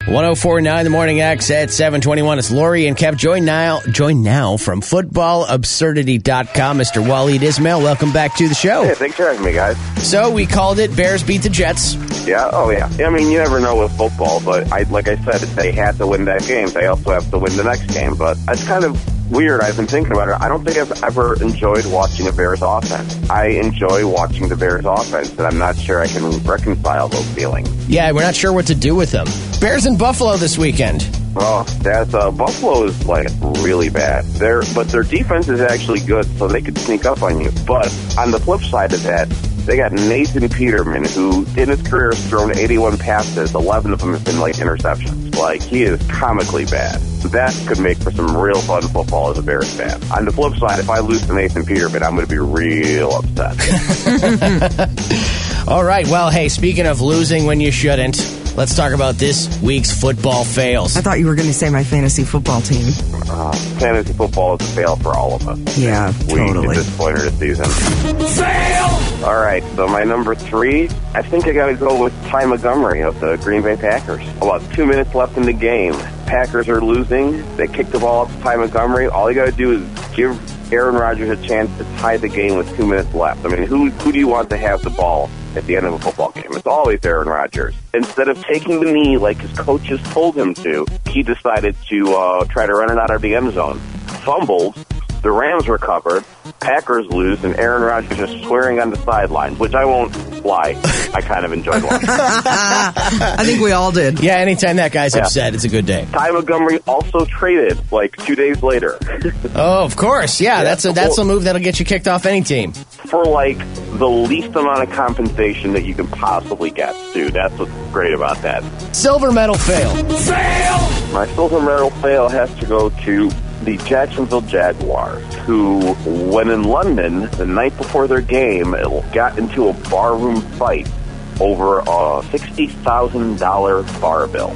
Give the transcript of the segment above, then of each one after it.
104.9 The Morning X at 7:21. It's Lori and Kev. Join now from footballabsurdity.com. Mr. Waleed Ismail, welcome back to the show. Hey, thanks for having me, guys. So we called it Bears beat the Jets. Yeah, oh yeah. I mean, you never know with football, but like I said, if they had to win that game, they also have to win the next game. But it's kind of weird. I've been thinking about it. I don't think I've ever enjoyed watching a Bears offense. I enjoy watching the Bears offense, and I'm not sure I can reconcile those feelings. Yeah, we're not sure what to do with them. Bears in Buffalo this weekend. Oh, Buffalo is like really bad. But their defense is actually good, so they could sneak up on you. But on the flip side of that, they got Nathan Peterman, who in his career has thrown 81 passes. 11 of them have been like interceptions. Like, he is comically bad. That could make for some real fun football as a Bears fan. On the flip side, if I lose to Nathan Peterman, I'm going to be real upset. All right. Well, hey, speaking of losing when you shouldn't, let's talk about this week's football fails. I thought you were going to say my fantasy football team. Fantasy football is a fail for all of us. Yeah, totally. We disappointed this season. Fail! All right, so my number 3, I think I got to go with Ty Montgomery of the Green Bay Packers. About 2 minutes left in the game. Packers are losing. They kick the ball up to Ty Montgomery. All you got to do is give Aaron Rodgers a chance to tie the game with 2 minutes left. I mean, who do you want to have the ball at the end of a football game? It's always Aaron Rodgers. Instead of taking the knee like his coaches told him to, he decided to try to run it out of the end zone. Fumbled. The Rams recovered. Packers lose, and Aaron Rodgers is swearing on the sidelines, which I won't lie. I kind of enjoyed watching. I think we all did. Yeah, anytime that guy's upset, it's a good day. Ty Montgomery also traded like 2 days later. Oh, of course. Yeah, that's a move that'll get you kicked off any team. For like the least amount of compensation that you can possibly get, dude. That's what's great about that. Silver medal fail. Fail! My silver medal fail has to go to the Jacksonville Jaguars, who, when in London, the night before their game, got into a barroom fight over a $60,000 bar bill.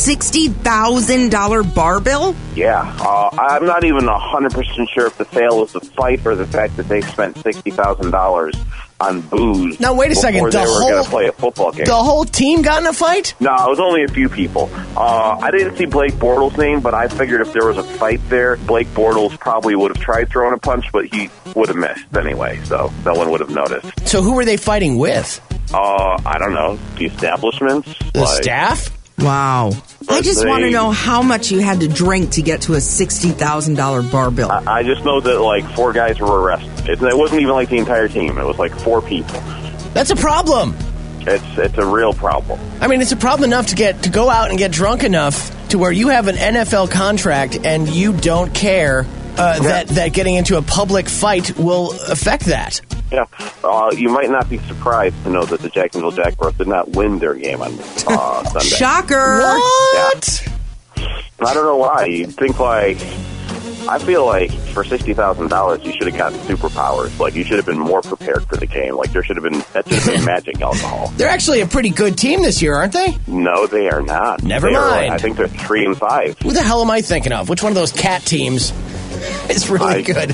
$60,000 bar bill? Yeah. I'm not even 100% sure if the fail was the fight or the fact that they spent $60,000 on booze. Now, wait a second. They were going to play a football game. The whole team got in a fight? No, it was only a few people. I didn't see Blake Bortles' name, but I figured if there was a fight there, Blake Bortles probably would have tried throwing a punch, but he would have missed anyway, so no one would have noticed. So who were they fighting with? I don't know. The establishments? The staff? Wow. I just want to know how much you had to drink to get to a $60,000 bar bill. I just know that, like, 4 guys were arrested. It wasn't even, like, the entire team. It was, like, 4 people. That's a problem. It's a real problem. I mean, it's a problem enough to go out and get drunk enough to where you have an NFL contract and you don't care that getting into a public fight will affect that. Yeah. You might not be surprised to know that the Jacksonville Jaguars did not win their game on Sunday. Shocker! What? Yeah. I don't know why. You'd think, like, I feel like for $60,000, you should have gotten superpowers. Like, you should have been more prepared for the game. Like, that should have been magic alcohol. They're actually a pretty good team this year, aren't they? No, they are not. Never mind. I think they're 3-5. Who the hell am I thinking of? Which one of those cat teams is really good?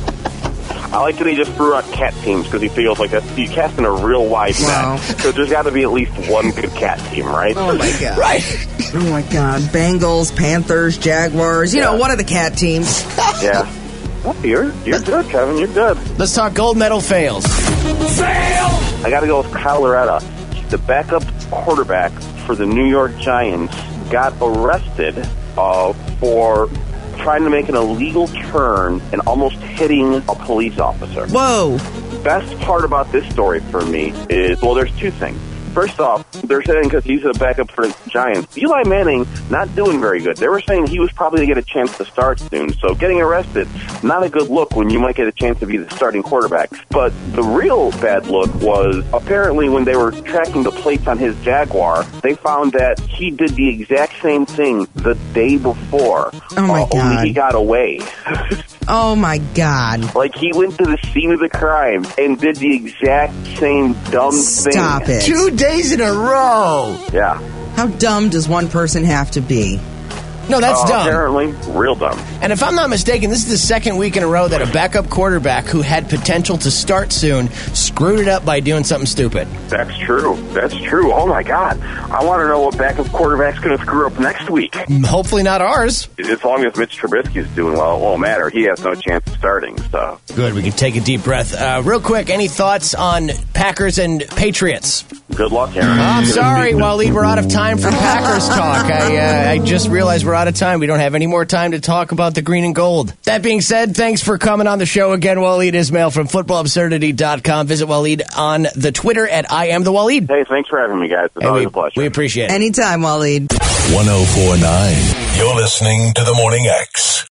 I like that he just threw out cat teams because he feels like he's casting a real wide net. So there's got to be at least one good cat team, right? Oh, my God. Right. Oh, my God. Bengals, Panthers, Jaguars. You know, one of the cat teams. Yeah. Well, you're good, Kevin. You're good. Let's talk gold medal fails. Fail! I got to go with Kyle Loretta. The backup quarterback for the New York Giants got arrested for trying to make an illegal turn and almost hitting a police officer. Whoa. Best part about this story for me is, well, there's 2 things. First off, they're saying because he's a backup for the Giants, Eli Manning not doing very good. They were saying he was probably going to get a chance to start soon. So getting arrested, not a good look when you might get a chance to be the starting quarterback. But the real bad look was apparently when they were tracking the plates on his Jaguar, they found that he did the exact same thing the day before. Oh, my God. Only he got away. Oh, my God. Like, he went to the scene of the crime and did the exact same dumb thing. Stop it. 2 days in a row. Yeah. How dumb does one person have to be? No, that's dumb. Apparently, real dumb. And if I'm not mistaken, this is the second week in a row that a backup quarterback who had potential to start soon screwed it up by doing something stupid. That's true. That's true. Oh, my God. I want to know what backup quarterback's going to screw up next week. Hopefully not ours. As long as Mitch Trubisky's doing well, it won't matter. He has no chance of starting, so. Good, we can take a deep breath. Real quick, any thoughts on Packers and Patriots? Good luck, Aaron. I'm sorry, Waleed, we're out of time for Packers talk. I just realized we're out of time. We don't have any more time to talk about the green and gold. That being said, thanks for coming on the show again, Waleed Ismail from FootballAbsurdity.com. Visit Waleed on the Twitter at I am the Waleed. Hey, thanks for having me, guys. It's always a pleasure. We appreciate it. Anytime, Waleed. 104.9. You're listening to The Morning X.